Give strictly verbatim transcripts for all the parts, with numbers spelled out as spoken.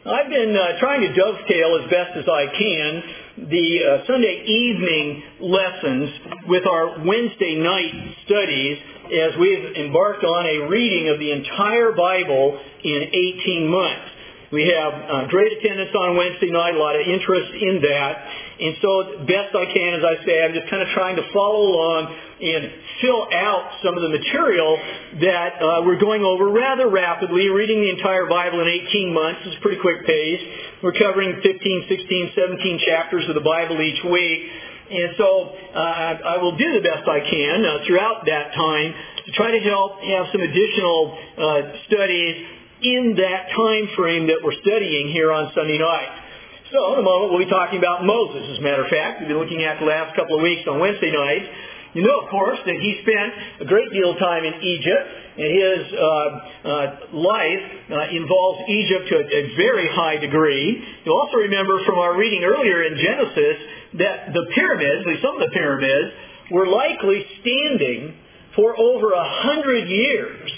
I've been uh, trying to dovetail as best as I can the uh, Sunday evening lessons with our Wednesday night studies as we've embarked on a reading of the entire Bible in eighteen months. We have uh, great attendance on Wednesday night, a lot of interest in that. And so best I can, as I say, I'm just kind of trying to follow along and fill out some of the material that uh, we're going over rather rapidly, reading the entire Bible in eighteen months. It's a pretty quick pace. We're covering fifteen, sixteen, seventeen chapters of the Bible each week. And so uh, I will do the best I can uh, throughout that time to try to help have some additional uh, studies in that time frame that we're studying here on Sunday night. So in a moment we'll be talking about Moses, as a matter of fact. We've been looking at the last couple of weeks on Wednesday nights. You know, of course, that he spent a great deal of time in Egypt, and his uh, uh, life uh, involves Egypt to a, a very high degree. You'll also remember from our reading earlier in Genesis that the pyramids, at least some of the pyramids, were likely standing for over a hundred years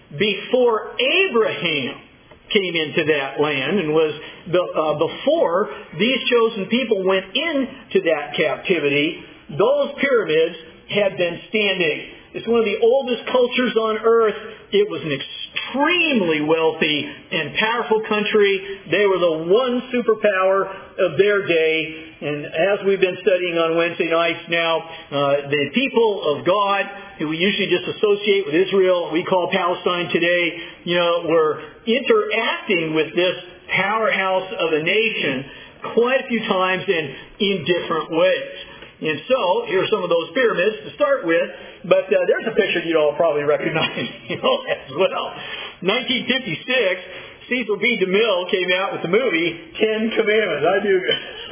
before Abraham came into that land and was uh, before these chosen people went into that captivity. Those pyramids had been standing. It's one of the oldest cultures on earth. It was an extremely wealthy and powerful country. They were the one superpower of their day. And as we've been studying on Wednesday nights now, uh, the people of God, who we usually just associate with Israel, we call Palestine today, you know, were interacting with this powerhouse of a nation quite a few times and in different ways. And so, here are some of those pyramids to start with, but uh, there's a picture you'd all probably recognize, you know, as well. nineteen fifty-six, Cecil B. DeMille came out with the movie Ten Commandments. I do.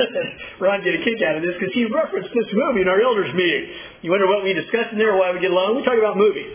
Ron get a kick out of this because he referenced this movie in our elders meeting. You wonder what we discussed in there, why we get along? We talk about movies.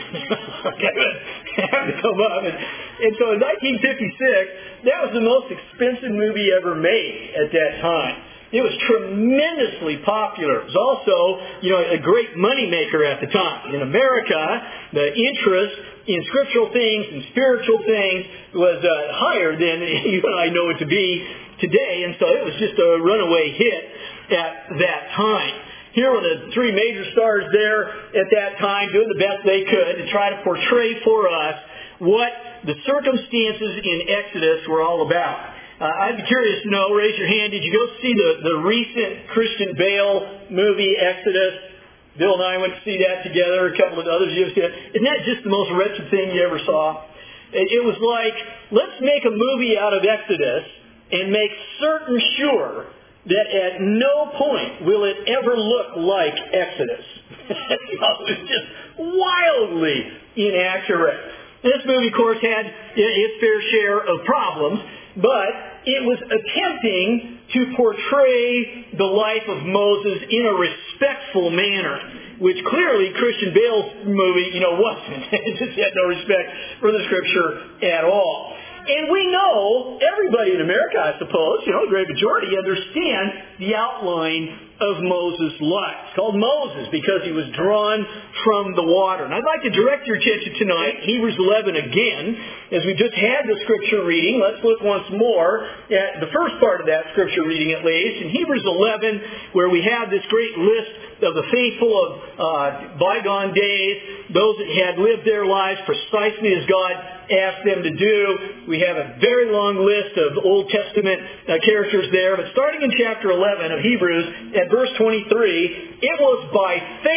Okay, have to come up. And, and so in nineteen fifty-six, that was the most expensive movie ever made at that time. It was tremendously popular. It was also, you know, a great moneymaker at the time. In America, the interest in scriptural things and spiritual things was uh, higher than you and I know it to be today, and so it was just a runaway hit at that time. Here were the three major stars there at that time doing the best they could to try to portray for us what the circumstances in Exodus were all about. Uh, I'd be curious to know, raise your hand, did you go see the, the recent Christian Bale movie, Exodus? Bill and I went to see that together, a couple of others you have seen it. Isn't that just the most wretched thing you ever saw? It, it was like, let's make a movie out of Exodus and make certain sure that at no point will it ever look like Exodus. It was just wildly inaccurate. This movie, of course, had its fair share of problems, but it was attempting to portray the life of Moses in a respectful manner, which clearly Christian Bale's movie, you know, wasn't. It just had no respect for the Scripture at all. And we know, everybody in America, I suppose, you know, the great majority, understand the outline of Moses' life. It's called Moses because he was drawn from the water. And I'd like to direct your attention tonight, Hebrews eleven again, as we just had the Scripture reading. Let's look once more at the first part of that Scripture reading at least. In Hebrews eleven, where we have this great list of the faithful of uh, bygone days, those that had lived their lives precisely as God asked them to do. We have a very long list of Old Testament uh, characters there. But starting in chapter eleven of Hebrews, at verse twenty-three, it was by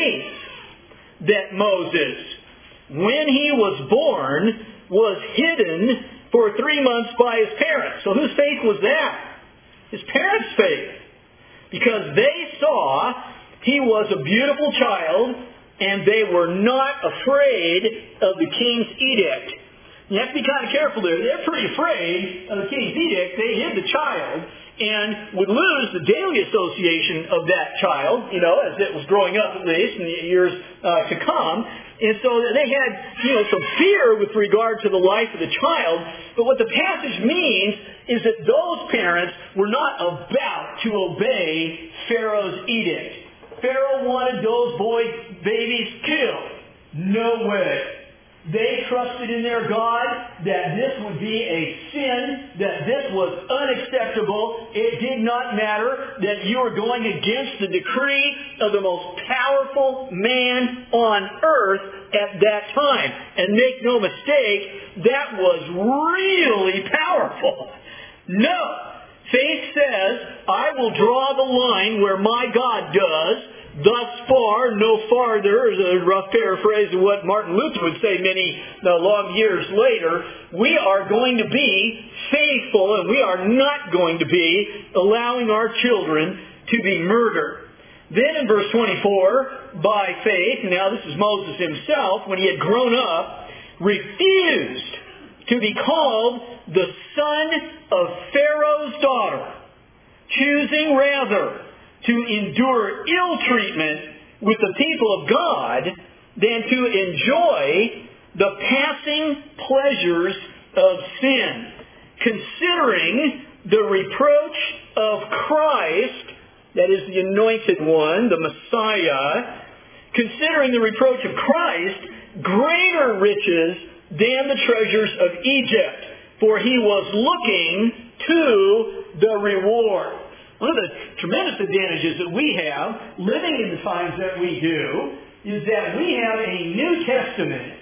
faith that Moses, when he was born, was hidden for three months by his parents. So whose faith was that? His parents' faith. Because they saw he was a beautiful child and they were not afraid of the king's edict. You have to be kind of careful there. They're pretty afraid of the king's edict. They hid the child and would lose the daily association of that child, you know, as it was growing up at least in the years uh, to come. And so they had, you know, some fear with regard to the life of the child. But what the passage means is that those parents were not about to obey Pharaoh's edict. Pharaoh wanted those boy babies killed. No way. They trusted in their God that this would be a sin, that this was unacceptable. It did not matter that you were going against the decree of the most powerful man on earth at that time. And make no mistake, that was really powerful. No. Faith says, I will draw the line where my God does. Thus far, no farther, is a rough paraphrase of what Martin Luther would say many uh, long years later. We are going to be faithful, and we are not going to be allowing our children to be murdered. Then in verse twenty-four, by faith, now this is Moses himself, when he had grown up, refused to be called the son of Pharaoh's daughter, choosing rather to endure ill treatment with the people of God than to enjoy the passing pleasures of sin. Considering the reproach of Christ, that is the anointed one, the Messiah, considering the reproach of Christ greater riches than the treasures of Egypt, for he was looking to the reward. One of the tremendous advantages that we have, living in the times that we do, is that we have a New Testament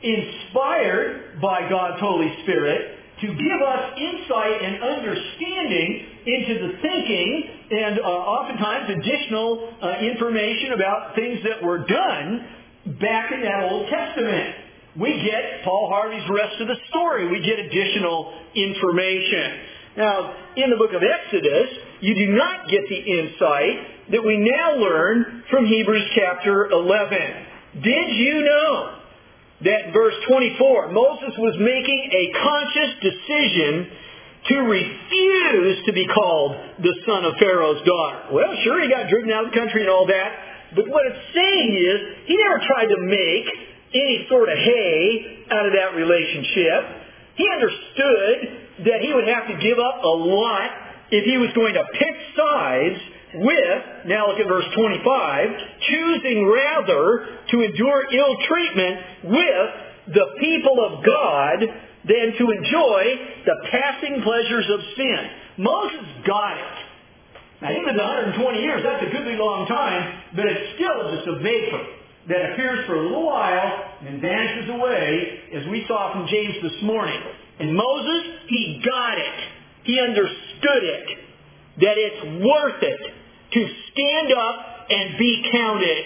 inspired by God's Holy Spirit to give us insight and understanding into the thinking and uh, oftentimes additional uh, information about things that were done back in that Old Testament. We get Paul Harvey's rest of the story. We get additional information. Now, in the book of Exodus, you do not get the insight that we now learn from Hebrews chapter eleven. Did you know that in verse twenty-four, Moses was making a conscious decision to refuse to be called the son of Pharaoh's daughter? Well, sure, he got driven out of the country and all that, but what it's saying is he never tried to make any sort of hay out of that relationship. He understood that he would have to give up a lot if he was going to pick sides with, now look at verse twenty-five, choosing rather to endure ill treatment with the people of God than to enjoy the passing pleasures of sin. Moses got it. Now, he lived one hundred twenty years. That's a goodly long time, but it's still just a vapor that appears for a little while and vanishes away, as we saw from James this morning. And Moses, he got it. He understood it, that it's worth it to stand up and be counted.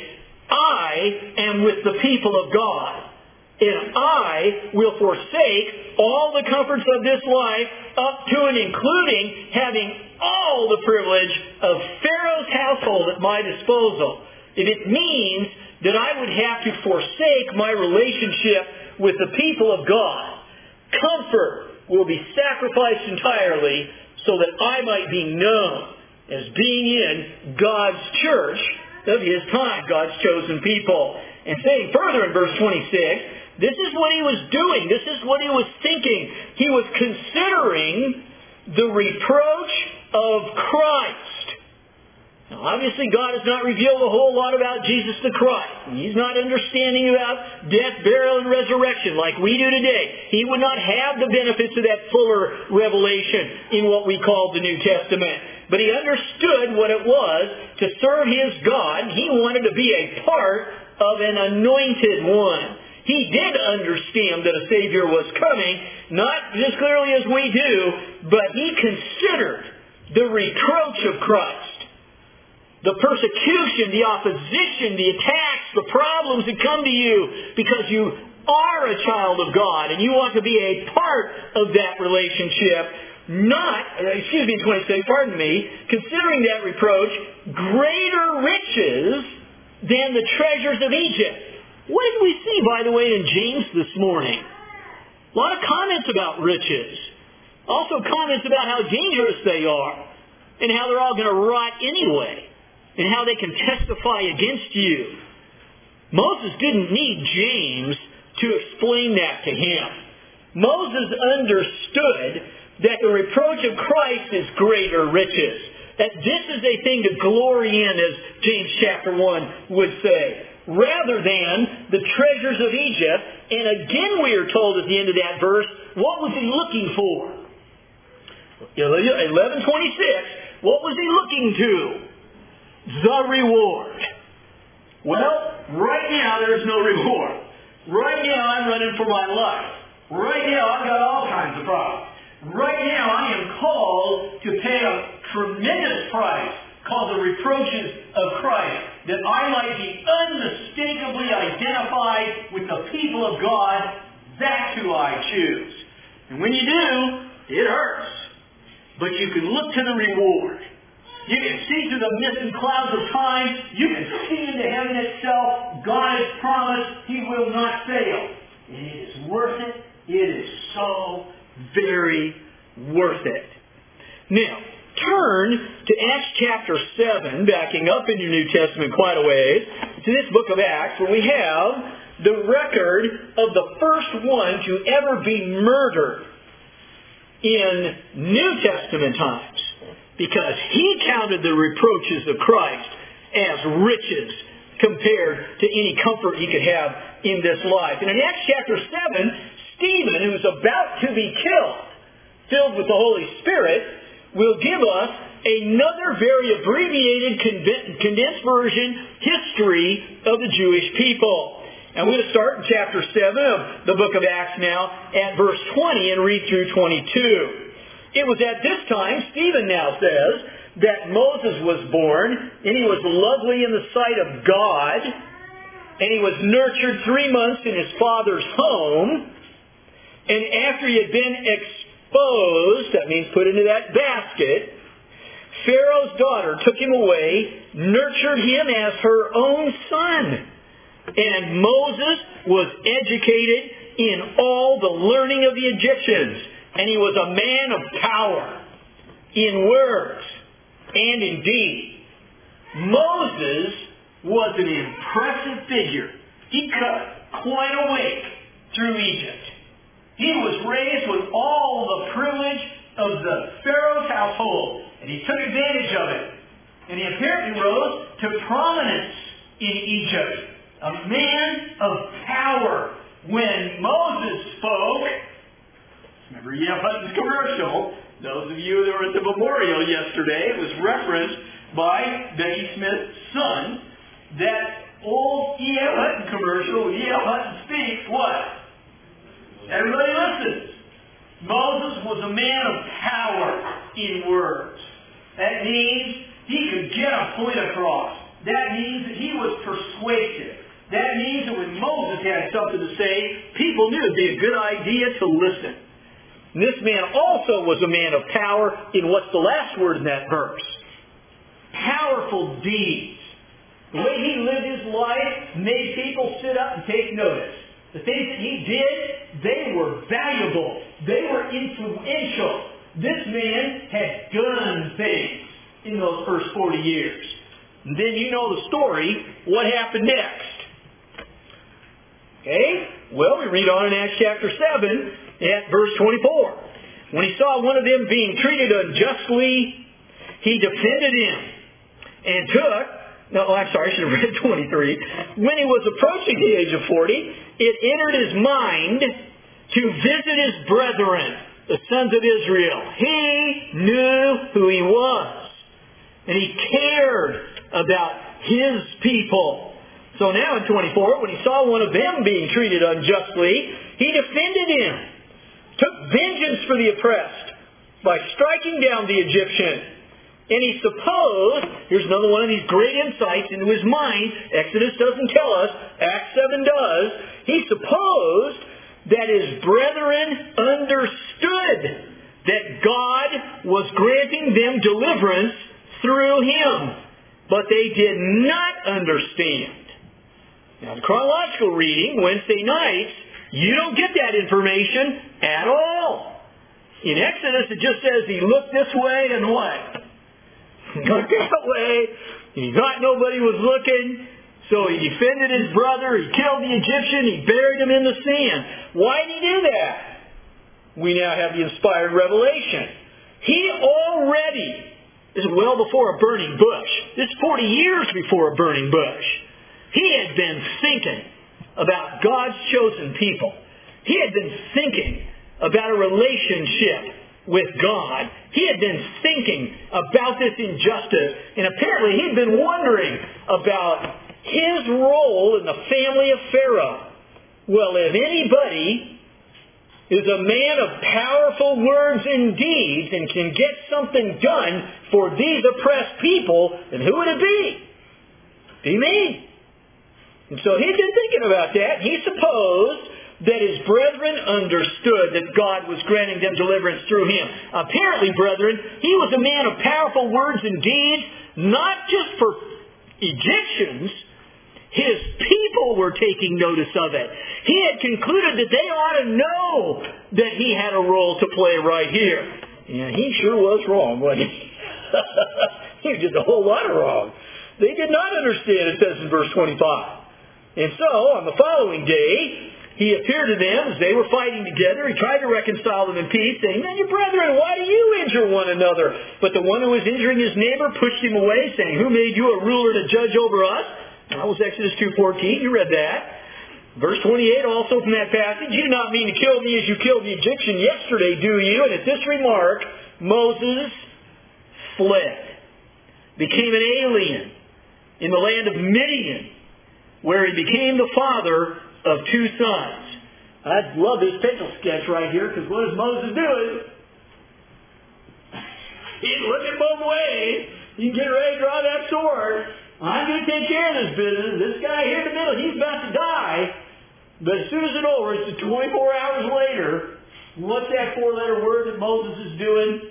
I am with the people of God, and I will forsake all the comforts of this life, up to and including having all the privilege of Pharaoh's household at my disposal. If it means that I would have to forsake my relationship with the people of God, comfort will be sacrificed entirely so that I might be known as being in God's church of His time, God's chosen people. And saying further in verse twenty-six, this is what he was doing. This is what he was thinking. He was considering the reproach of Christ. Now, obviously, God has not revealed a whole lot about Jesus the Christ. He's not understanding about death, burial, and resurrection like we do today. He would not have the benefits of that fuller revelation in what we call the New Testament. But he understood what it was to serve his God. He wanted to be a part of an anointed one. He did understand that a Savior was coming, not as clearly as we do, but he considered the reproach of Christ, the persecution, the opposition, the attacks, the problems that come to you because you are a child of God and you want to be a part of that relationship. Not, excuse me, twenty-six, pardon me, considering that reproach greater riches than the treasures of Egypt. What did we see, by the way, in James this morning? A lot of comments about riches. Also comments about how dangerous they are and how they're all going to rot anyway and how they can testify against you. Moses didn't need James to explain that to him. Moses understood that the reproach of Christ is greater riches. That this is a thing to glory in, as James chapter one would say, rather than the treasures of Egypt. And again we are told at the end of that verse, what was he looking for? eleven twenty-six, what was he looking to? The reward. Well, right now there's no reward. Right now I'm running for my life. Right now I've got all kinds of problems. Right now I am called to pay a tremendous price called the reproaches of Christ, that I might be unmistakably identified with the people of God. That's who I choose. And when you do, it hurts. But you can look to the reward. You can see through the mist and clouds of time. You can see into heaven itself. God has promised He will not fail. And it is worth it. It is so very worth it. Now, turn to Acts chapter seven, backing up in your New Testament quite a ways, to this book of Acts, where we have the record of the first one to ever be murdered in New Testament times, because he counted the reproaches of Christ as riches compared to any comfort he could have in this life. And in Acts chapter seven, Stephen, who's about to be killed, filled with the Holy Spirit, will give us another very abbreviated, condensed version history of the Jewish people. And we're going to start in chapter seven of the book of Acts now at verse twenty and read through twenty-two. It was at this time, Stephen now says, that Moses was born, and he was lovely in the sight of God, and he was nurtured three months in his father's home, and after he had been exposed, that means put into that basket, Pharaoh's daughter took him away, nurtured him as her own son. And Moses was educated in all the learning of the Egyptians. And he was a man of power in words and in deed. Moses was an impressive figure. He cut quite a way through Egypt. He was raised with all the privilege of the Pharaoh's household. And he took advantage of it. And he apparently rose to prominence in Egypt. A man of power. When Moses spoke, remember E F Hutton's commercial, those of you that were at the memorial yesterday, it was referenced by Becky Smith's son, that old E F Hutton commercial, when E F Hutton speaks, what? Everybody listens. Moses was a man of power in words. That means he could get a point across. That means that he was persuasive. That means that when Moses had something to say, people knew it would be a good idea to listen. And this man also was a man of power in what's the last word in that verse? Powerful deeds. The way he lived his life made people sit up and take notice. The things that he did, they were valuable. They were influential. This man had done things in those first forty years. And then you know the story. What happened next? Okay? Well, we read on in Acts chapter seven at verse twenty-four. When he saw one of them being treated unjustly, he defended him and took... No, I'm sorry, I should have read twenty-three. When he was approaching the age of forty, it entered his mind to visit his brethren, the sons of Israel. He knew who he was. And he cared about his people. So now in twenty-four, when he saw one of them being treated unjustly, he defended him, took vengeance for the oppressed by striking down the Egyptian. And he supposed, here's another one of these great insights into his mind, Exodus doesn't tell us, Acts seven does, he supposed that his brethren understood that God was granting them deliverance through him. But they did not understand. Now, the chronological reading, Wednesday nights, you don't get that information at all. In Exodus, it just says he looked this way and what? Looked that way. He thought nobody was looking. So he defended his brother. He killed the Egyptian. He buried him in the sand. Why did he do that? We now have the inspired revelation. He already, this is well before a burning bush. This is forty years before a burning bush. He had been thinking about God's chosen people. He had been thinking about a relationship with God. He had been thinking about this injustice, and apparently he'd been wondering about his role in the family of Pharaoh. Well, if anybody is a man of powerful words and deeds and can get something done for these oppressed people, then who would it be? Be me. And so he'd been thinking about that. He supposed that his brethren understood that God was granting them deliverance through him. Apparently, brethren, he was a man of powerful words and deeds, not just for Egyptians. His people were taking notice of it. He had concluded that they ought to know that he had a role to play right here. And he sure was wrong, wasn't he? He did a whole lot of wrong. They did not understand, it says in verse twenty-five. And so, on the following day, he appeared to them as they were fighting together. He tried to reconcile them in peace, saying, "Men, you brethren, why do you injure one another?" But the one who was injuring his neighbor pushed him away, saying, "Who made you a ruler to judge over us?" That was Exodus two fourteen. You read that. Verse twenty-eight also from that passage, "You do not mean to kill me as you killed the Egyptian yesterday, do you?" And at this remark, Moses fled, became an alien in the land of Midian, where he became the father of two sons. I love this pencil sketch right here, because what is Moses doing? He's looking both ways. You get ready to draw that sword. I'm going to take care of this business. This guy here in the middle, he's about to die. But as soon as it's over, it's twenty-four hours later. What's that four-letter word that Moses is doing?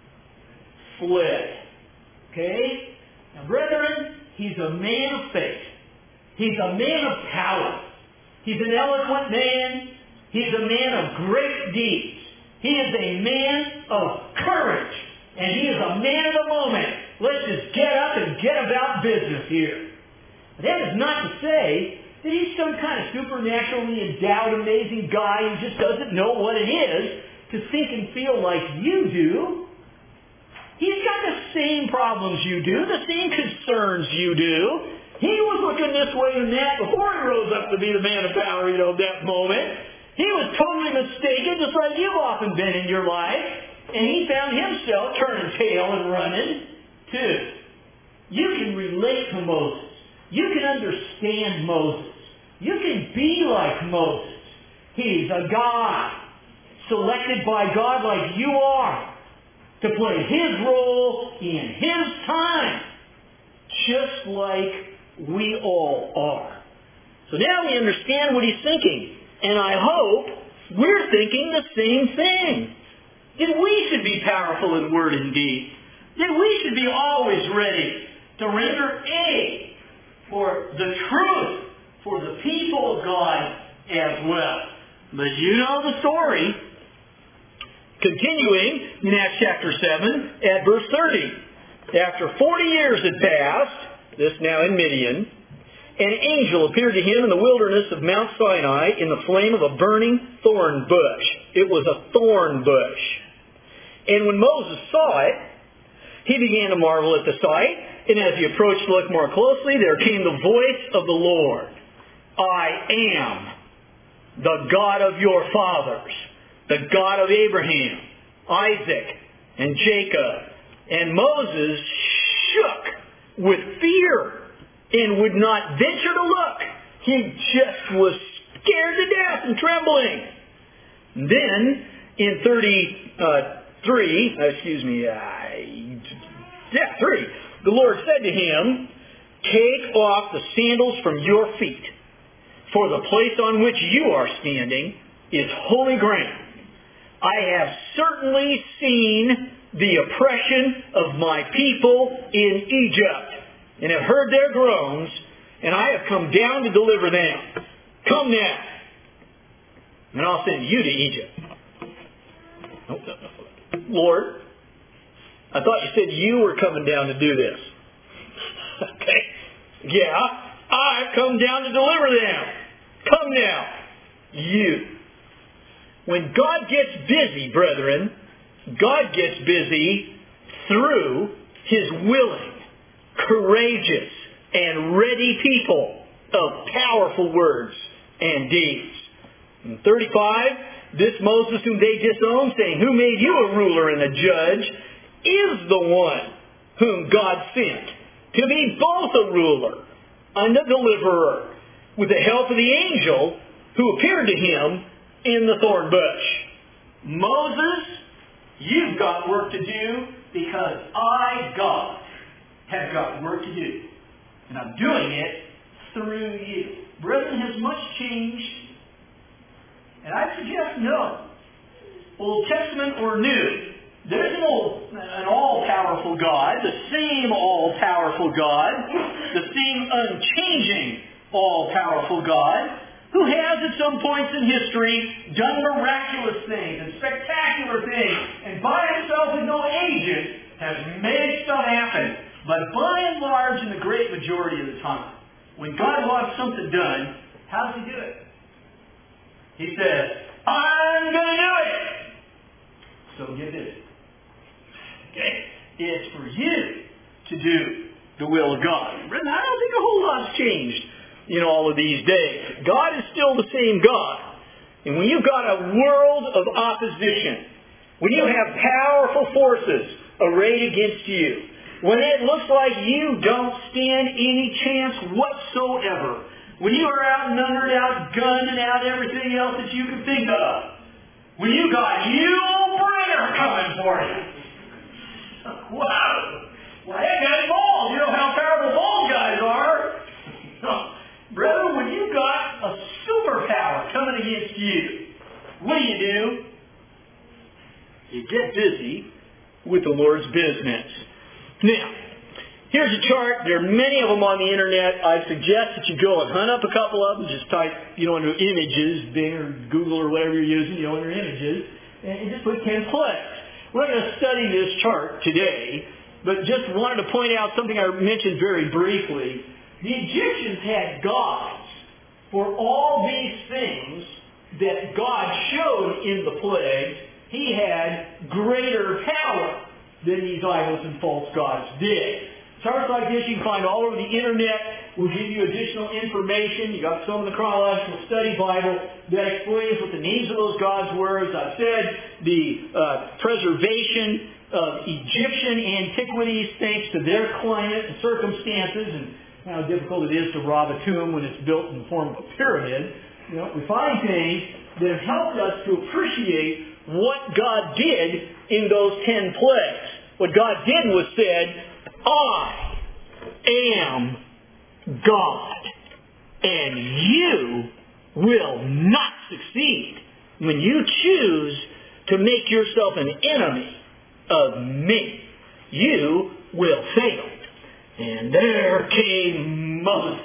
Fled. Okay? Now, brethren, he's a man of faith. He's a man of power. He's an eloquent man. He's a man of great deeds. He is a man of courage. And he is a man of the moment. Let's just get up and get about business here. But that is not to say that he's some kind of supernaturally endowed, amazing guy who just doesn't know what it is to think and feel like you do. He's got the same problems you do, the same concerns you do. He was looking this way and that before he rose up to be the man of power, you know, that moment. He was totally mistaken, just like you've often been in your life. And he found himself turning tail and running, too. You can relate to Moses. You can understand Moses. You can be like Moses. He's a God, selected by God like you are, to play his role in his time, just like we all are. So now we understand what he's thinking. And I hope we're thinking the same thing. That we should be powerful in word and deed. That we should be always ready to render aid for the truth, for the people of God as well. But you know the story. Continuing in Acts chapter seven at verse thirty. After forty years had passed, this now in Midian, an angel appeared to him in the wilderness of Mount Sinai in the flame of a burning thorn bush. It was a thorn bush. And when Moses saw it, he began to marvel at the sight. And as he approached to look more closely, there came the voice of the Lord. "I am the God of your fathers, the God of Abraham, Isaac, and Jacob." And Moses shook with fear and would not venture to look. He just was scared to death and trembling. Then, in thirty-three, excuse me, uh, yeah, three, the Lord said to him, "Take off the sandals from your feet, for the place on which you are standing is holy ground. I have certainly seen the oppression of my people in Egypt, and have heard their groans, and I have come down to deliver them. Come now, and I'll send you to Egypt." Oh, Lord, I thought you said you were coming down to do this. Okay. Yeah, I've come down to deliver them. Come now, you. When God gets busy, brethren, God gets busy through his willing, courageous, and ready people of powerful words and deeds. And thirty-five, this Moses whom they disowned, saying, who made you a ruler and a judge, is the one whom God sent to be both a ruler and a deliverer, with the help of the angel who appeared to him in the thorn bush. Moses, you've got work to do because I, God, have got work to do. And I'm doing it through you. Brethren, has much changed? And I suggest no. Old Testament or New, there's an, old, an all-powerful God, the same all-powerful God, the same unchanging all-powerful God, who has at some points in history done miraculous things and spectacular things, and by himself with no agent has made stuff happen. But by and large, in the great majority of the time, when God wants something done, how does he do it? He says, I'm going to do it. So get busy. Okay? It's for you to do the will of God. I don't think a whole lot's changed in all of these days. God is still the same God. And when you've got a world of opposition, when you have powerful forces arrayed against you, when it looks like you don't stand any chance whatsoever, when you are outnumbered, outgunned, and out everything else that you can think of, when you got Yul Brynner coming for you. Wow! Well, that guy's bald. You know how powerful bald guys are. Brother, when you got a superpower coming against you, what do you do? You get busy with the Lord's business. Now, here's a chart. There are many of them on the internet. I suggest that you go and hunt up a couple of them. Just type, you know, under images, Bing or Google or whatever you're using, you know, under images, and just put ten plagues. We're going to study this chart today, but just wanted to point out something I mentioned very briefly. The Egyptians had gods for all these things that God showed in the plagues. He had greater power than these idols and false gods did. Charts like this you can find all over the internet. We'll give you additional information. You got some in the Chronological Study Bible that explains what the names of those gods were. As I said, the uh, preservation of Egyptian antiquities thanks to their climate and circumstances, and how difficult it is to rob a tomb when it's built in the form of a pyramid. You know, we find things that have helped us to appreciate what God did in those ten plagues. What God did was said, I am God, and you will not succeed when you choose to make yourself an enemy of me. You will fail. And there came Moses.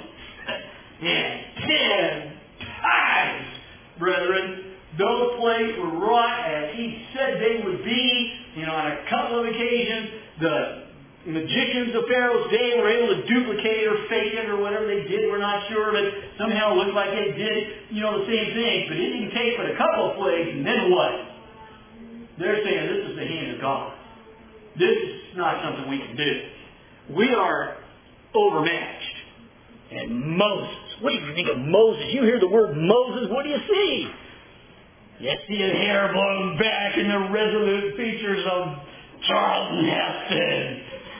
And ten times, brethren, those plagues were wrought as he said they would be. You know, on a couple of occasions, the magicians of Pharaoh's day were able to duplicate or fake it or whatever they did. We're not sure, but somehow it looked like they did, you know, the same thing. But it didn't take but a couple of plagues, and then what? They're saying this is the hand of God. This is not something we can do. We are overmatched. And Moses, what do you think of Moses? You hear the word Moses, what do you see? You see his hair blown back and the resolute features of Charlton Heston.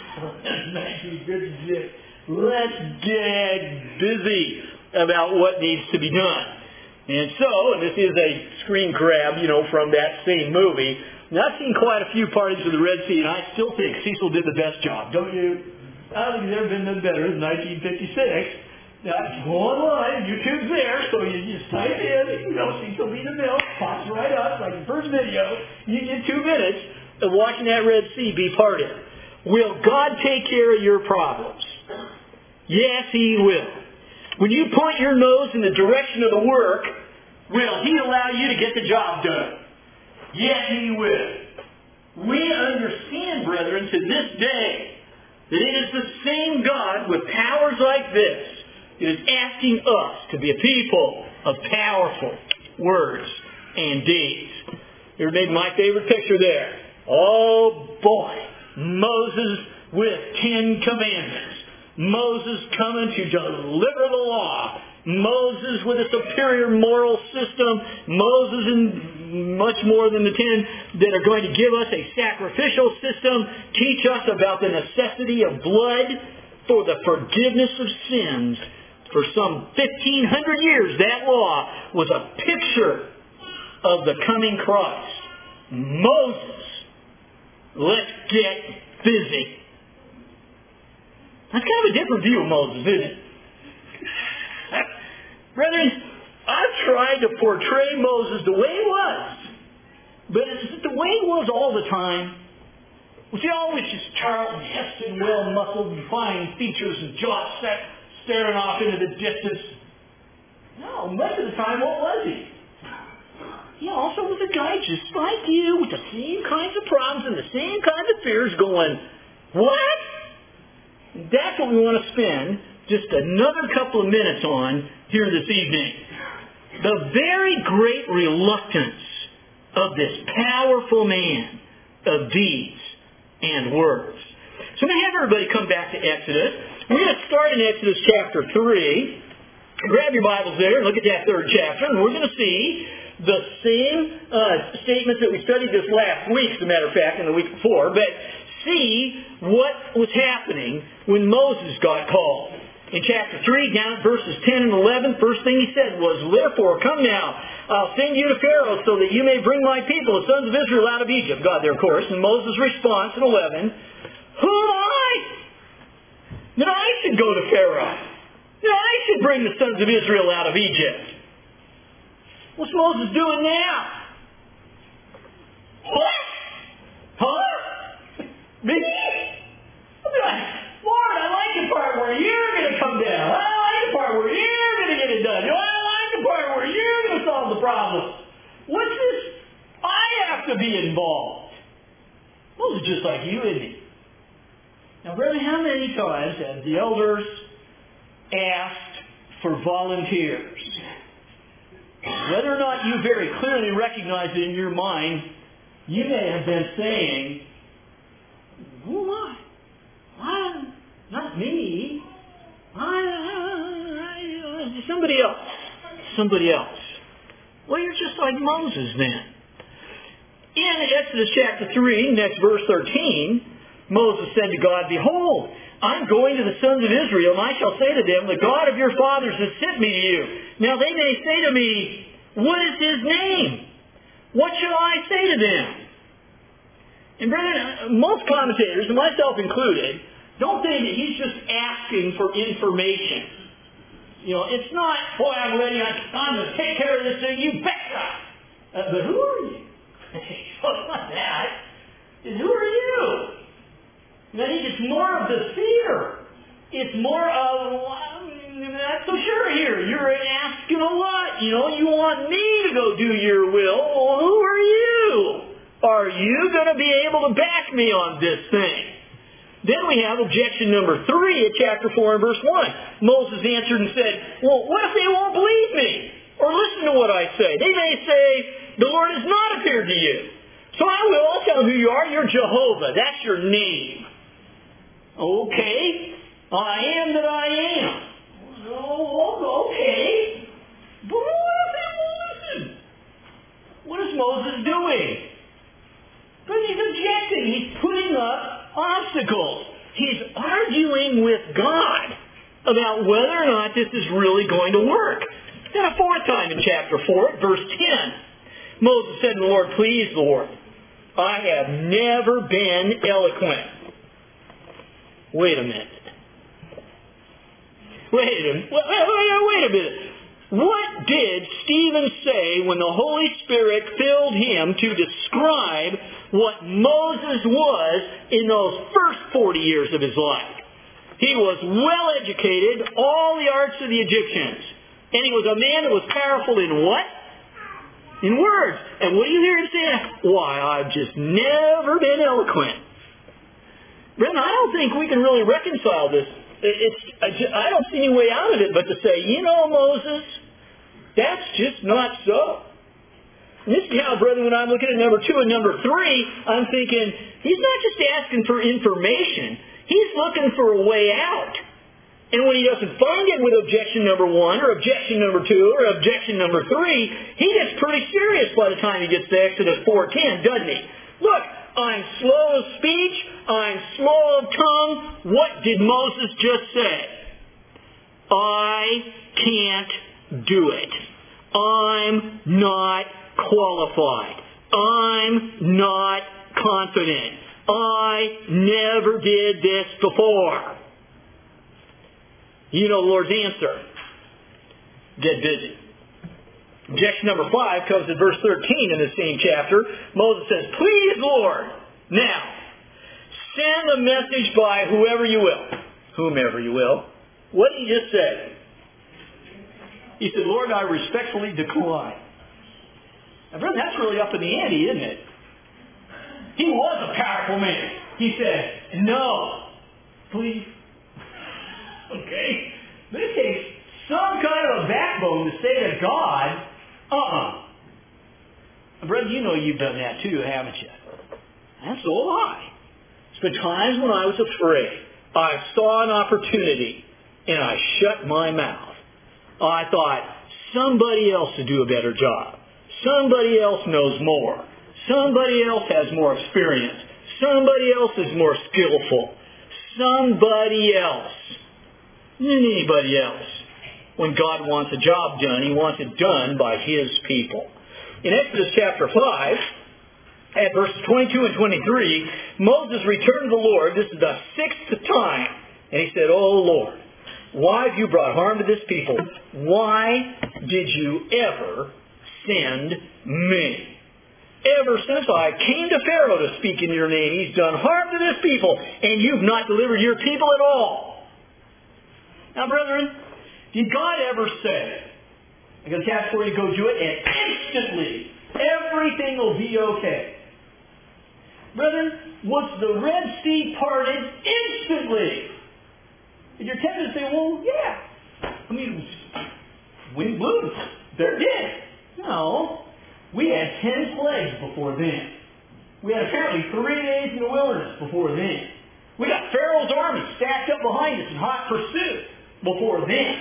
nineteen fifty-six. Let's get busy about what needs to be done. And so, and this is a screen grab, you know, from that same movie. Now, I've seen quite a few parties of the Red Sea, and I still think Cecil did the best job, don't you? I don't think he's ever been done better than nineteen fifty-six. Now, go online, YouTube's there, so you just type in, you know, Cecil B. DeMille, pops right up, like the first video. You get two minutes of watching that Red Sea be parted. Will God take care of your problems? Yes, He will. When you point your nose in the direction of the work, will He allow you to get the job done? Yes, He will. We understand, brethren, to this day, that it is the same God with powers like this that is asking us to be a people of powerful words and deeds. You made my favorite picture there. Oh boy, Moses with Ten Commandments. Moses coming to deliver the law Moses with a superior moral system. Moses and much more than the ten that are going to give us a sacrificial system, teach us about the necessity of blood for the forgiveness of sins. For some fifteen hundred years, that law was a picture of the coming Christ. Moses, let's get busy. That's kind of a different view of Moses, isn't it? Brethren, I've tried to portray Moses the way he was. But is it the way he was all the time? Was he always just Charlton Heston, well-muscled and fine features and jaw set, staring off into the distance? No, most of the time, what was he? He also was a guy just like you, with the same kinds of problems and the same kinds of fears going, what? That's what we want to spend just another couple of minutes on here this evening. The very great reluctance of this powerful man of deeds and words. So I'm going to have everybody come back to Exodus. We're going to start in Exodus chapter three. Grab your Bibles there and look at that third chapter, and we're going to see the same uh, statements that we studied this last week, as a matter of fact, and the week before, but see what was happening when Moses got called. In chapter three, down at verses ten and eleven, first thing he said was, therefore, come now, I'll send you to Pharaoh so that you may bring my people, the sons of Israel, out of Egypt. God there, of course. And Moses' response in eleven, who am I that I should go to Pharaoh? That I should bring the sons of Israel out of Egypt? What's Moses doing now? What? Huh? Me? Lord, I like the part where you're going to come down. I like the part where you're going to get it done. I like the part where you're going to solve the problem. What's this? I have to be involved. Moses is just like you, isn't he? Now, brother, how many times have the elders asked for volunteers? Whether or not you very clearly recognize it in your mind, you may have been saying, who am I? I, not me. I, I, I, somebody else. Somebody else. Well, you're just like Moses then. In Exodus chapter three, next verse thirteen, Moses said to God, behold, I'm going to the sons of Israel, and I shall say to them, the God of your fathers has sent me to you. Now they may say to me, what is his name? What shall I say to them? And brethren, most commentators, and myself included, don't think that he's just asking for information. You know, it's not, boy, I'm ready, I'm going to take care of this thing, you betcha. Uh, but who are you? It's not that. It's who are you? And I think it's more of the fear. It's more of, well, I'm not so sure here. You're asking a lot. You know, you want me to go do your will. Well, who are you? Are you going to be able to back me on this thing? Then we have objection number three at chapter four and verse one. Moses answered and said, well, what if they won't believe me or listen to what I say? They may say, the Lord has not appeared to you. So I will. I'll tell them who you are. You're Jehovah. That's your name. Okay. I am that I am. Oh, okay. But what if they won't listen? What is Moses doing? But he's objecting. He's putting up obstacles. He's arguing with God about whether or not this is really going to work. Then a fourth time in chapter four, verse ten, Moses said to the Lord, please, Lord, I have never been eloquent. Wait a minute. Wait a minute. Wait, wait, wait a minute. What did Stephen say when the Holy Spirit filled him to describe what Moses was in those first forty years of his life? He was well educated, all the arts of the Egyptians. And he was a man that was powerful in what? In words. And what do you hear him saying? Why, I've just never been eloquent. Brethren, I don't think we can really reconcile this. It's, I don't see any way out of it but to say, you know, Moses, that's just not so. And this is how, brethren, when I'm looking at number two and number three, I'm thinking, he's not just asking for information. He's looking for a way out. And when he doesn't find it with objection number one, or objection number two, or objection number three, he gets pretty serious by the time he gets to Exodus four ten, doesn't he? Look, I'm slow of speech, I'm slow of tongue. What did Moses just say? I can't do it. I'm not qualified. I'm not confident. I never did this before. You know the Lord's answer. Get busy. Objection number five comes in verse thirteen in the same chapter. Moses says, please, Lord, now, send a message by whoever you will. Whomever you will. What did he just say? He said, Lord, I respectfully decline. Now, brother, that's really up in the ante, isn't it? He was a powerful man. He said, no, please. Okay? But it takes some kind of a backbone to say to God, uh-uh. Brother, you know you've done that too, haven't you? And so have I. There's been times when I was afraid. I saw an opportunity, and I shut my mouth. I thought, somebody else would do a better job. Somebody else knows more. Somebody else has more experience. Somebody else is more skillful. Somebody else. Than anybody else. When God wants a job done, He wants it done by His people. In Exodus chapter five, at verses twenty-two and twenty-three, Moses returned to the Lord. This is the sixth time. And he said, Oh Lord, why have you brought harm to this people? Why did you ever send me? Ever since I came to Pharaoh to speak in your name, he's done harm to this people, and you've not delivered your people at all. Now, brethren, did God ever say, I'm going to ask for you to go do it, and instantly everything will be okay? Brethren, was the Red Sea parted instantly? And you're tempted to say, well, yeah. I mean, wind blew. There it did. No. We had ten plagues before then. We had apparently three days in the wilderness before then. We got Pharaoh's army stacked up behind us in hot pursuit before then.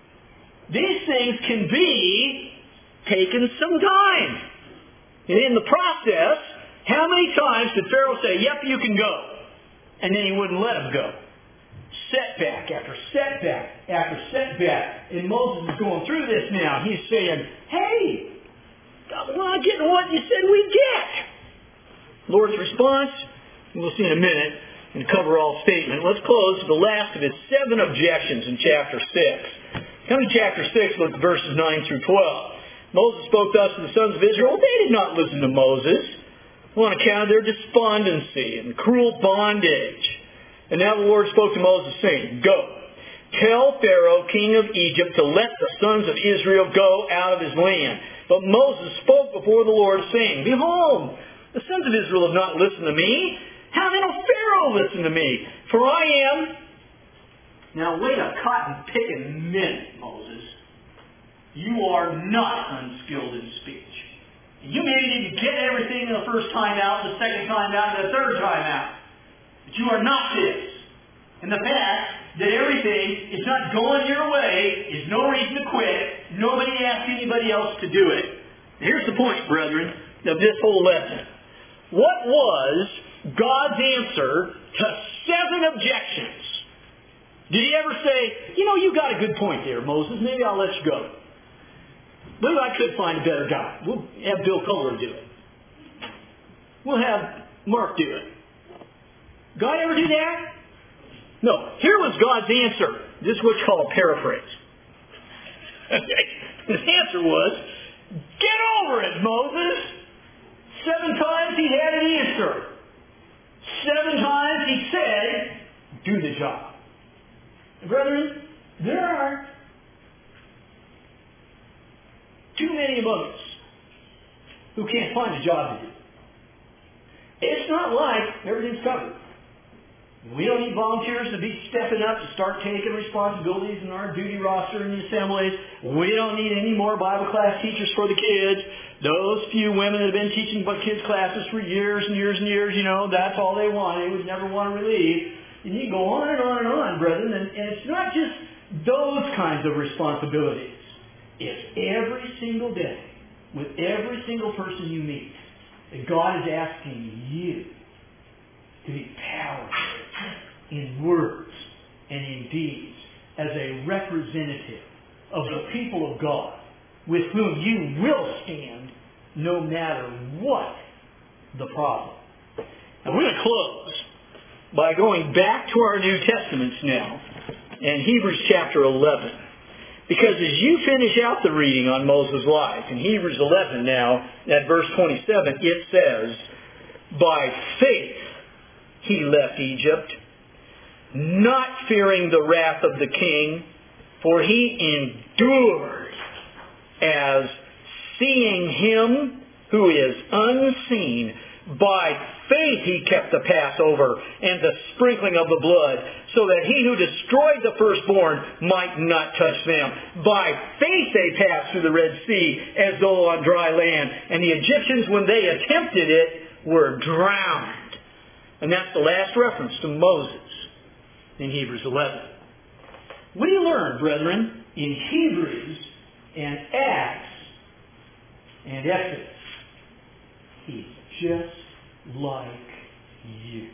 These things can be taken some time. And in the process, how many times did Pharaoh say, yep, you can go? And then he wouldn't let him go. Setback after setback after setback. And Moses is going through this now. He's saying, hey, we're not getting what you said we'd get. Lord's response, we'll see in a minute, in the cover-all statement. Let's close with the last of his seven objections in chapter six. Come to chapter six, look at verses nine through twelve. Moses spoke thus to the sons of Israel. They did not listen to Moses on account of their despondency and cruel bondage. And now the Lord spoke to Moses, saying, Go, tell Pharaoh, king of Egypt, to let the sons of Israel go out of his land. But Moses spoke before the Lord, saying, Behold, the sons of Israel have not listened to me. How then will Pharaoh listen to me? For I am... Now wait a cotton-picking minute, Moses. You are not unskilled in speech. You maybe need to get everything the first time out, the second time out, and the third time out. But you are not this. And the fact that everything is not going your way is no reason to quit. Nobody asked anybody else to do it. Here's the point, brethren, of this whole lesson. What was God's answer to seven objections? Did he ever say, you know, you got a good point there, Moses. Maybe I'll let you go. Maybe I could find a better guy. We'll have Bill Kohler do it. We'll have Mark do it. God ever do that? No. Here was God's answer. This is what's called a paraphrase. His answer was, get over it, Moses. Seven times he had an answer. Seven times he said, do the job. Brethren, there are too many among us who can't find a job to do. It's not like everything's covered. We don't need volunteers to be stepping up to start taking responsibilities in our duty roster in the assemblies. We don't need any more Bible class teachers for the kids. Those few women that have been teaching kids classes for years and years and years, you know, that's all they want. They would never want to relieve. And you go on and on and on, brethren. And, and it's not just those kinds of responsibilities. It's every single day, with every single person you meet, that God is asking you to be powerful in words and in deeds as a representative of the people of God with whom you will stand no matter what the problem. And we're going to close by going back to our New Testaments now in Hebrews chapter eleven. Because as you finish out the reading on Moses' life, in Hebrews eleven now, at verse twenty-seven, it says, by faith he left Egypt, not fearing the wrath of the king, for he endured as seeing him who is unseen. By faith he kept the Passover and the sprinkling of the blood, so that he who destroyed the firstborn might not touch them. By faith they passed through the Red Sea as though on dry land, and the Egyptians, when they attempted it, were drowned. And that's the last reference to Moses in Hebrews eleven. We learn, brethren, in Hebrews and Acts and Exodus, he's just like you.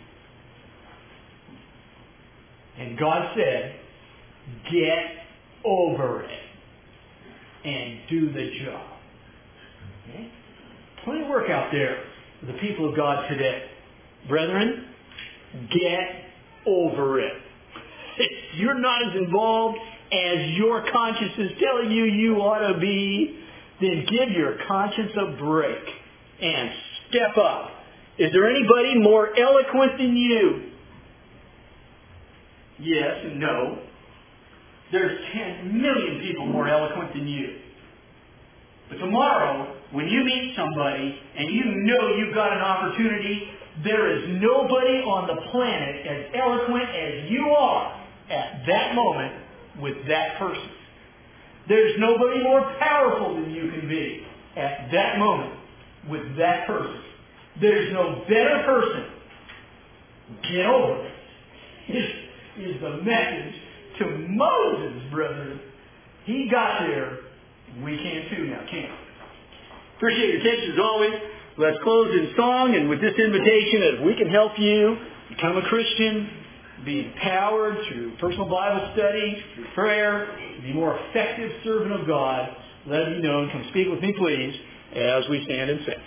And God said, get over it and do the job. Okay? Plenty of work out there for the people of God today. Brethren, get over it. If you're not as involved as your conscience is telling you you ought to be, then give your conscience a break and step up. Is there anybody more eloquent than you? Yes and no. There's ten million people more eloquent than you. But tomorrow, when you meet somebody and you know you've got an opportunity, there is nobody on the planet as eloquent as you are at that moment with that person. There's nobody more powerful than you can be at that moment with that person. There's no better person. Get over it. Is, is the message to Moses, brethren. He got there. We can too now, can't we? Appreciate your attention as always. Let's close in song and with this invitation that we can help you become a Christian, be empowered through personal Bible study, through prayer, be a more effective servant of God. Let it be known. Come speak with me, please, as we stand and sing.